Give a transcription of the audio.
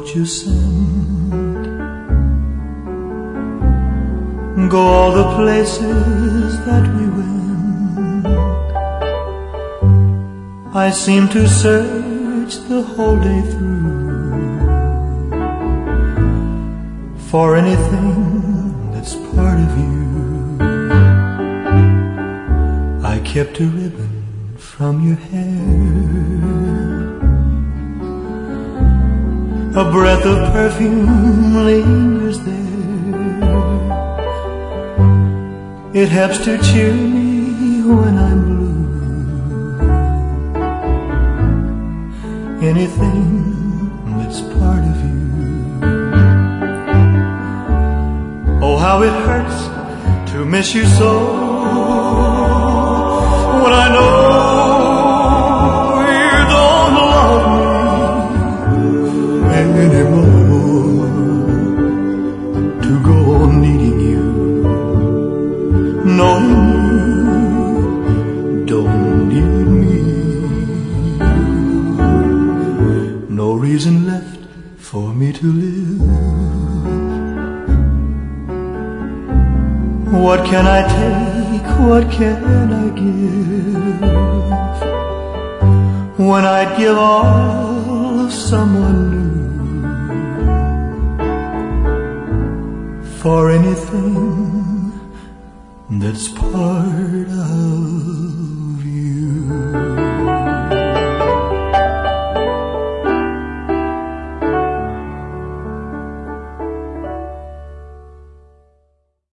you send. Go all the places that we went. I seem to search the whole day through for anything that's part of you. I kept a ribbon from your hair, a breath of perfume lingers there. It helps to cheer me when I'm blue. Anything that's part of you. Oh, how it hurts to miss you so, when I know you don't love me anymore. To go on needing you, knowing you don't need me. No reason left for me to live. What can I take? What can I give? When I'd give all of someone new for anything that's part of